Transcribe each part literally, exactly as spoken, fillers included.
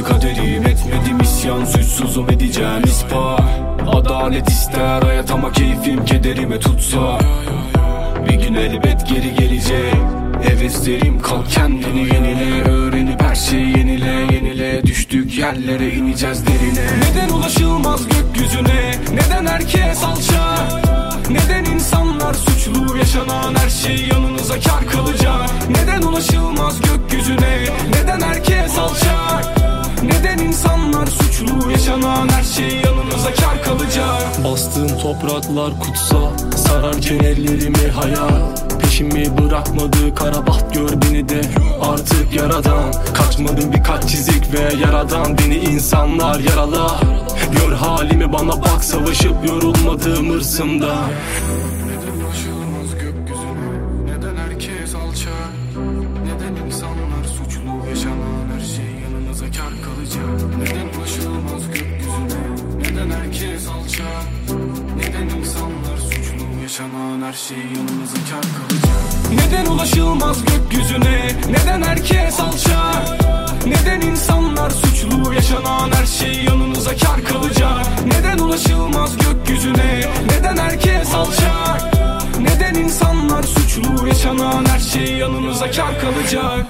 kaderim, etmedim isyan, suçsuzum edeceğim ispat. Adalet ister hayat ama keyfim kederime tutsa. Bir gün elbet geri gelecek heveslerim, kalk kendini yenile. Öğrenip her şeyi yenile yenile, düştük yerlere ineceğiz derine. Neden ulaşılmaz gökyüzüne, neden herkes alçak? Neden insanlar suçlu, yaşanan her şey yanınıza kar kalacak? Neden ulaşılmaz gökyüzüne, neden herkes alçak? Neden insanlar suçlu, yaşanan her şey yanınıza kar kalacak? Bastığım topraklar kutsal, sararken ellerimi hayal. Peşimi bırakmadı kara baht, gör beni de artık yaradan. Kaçmadım birkaç çizik ve yaradan, beni insanlar yaralar. Gör halimi, bana bak, savaşıp yorulmadığım hırsımda. Neden ulaşılmaz gökyüzüne, neden herkes alçak? Neden insanlar suçlu, yaşanan her şey yanınıza kar kalacak? Neden ulaşılmaz gökyüzüne, neden herkes alçak? Neden insanlar suçlu, yaşanan her şey yanınıza kar kalacak? Neden ulaşılmaz gökyüzüne, neden herkes alçak? Neden insanlar suçlu, yaşanan her şey yanınıza kar kalacak? Neden ulaşılmaz gökyüzüne, neden herkes alçak? Neden insanlar suçlu, yaşanan her şey yanınıza kar kalacak?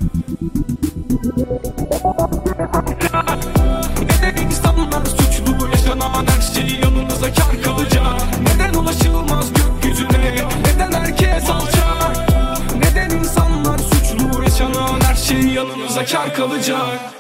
Neden insanlar suçlu, yaşanan her şey yanınıza kar kalacak? Neden ulaşılmaz gökyüzüne, neden herkes alçak? Neden insanlar suçlu, yaşanan her şey yanınıza kar kalacak?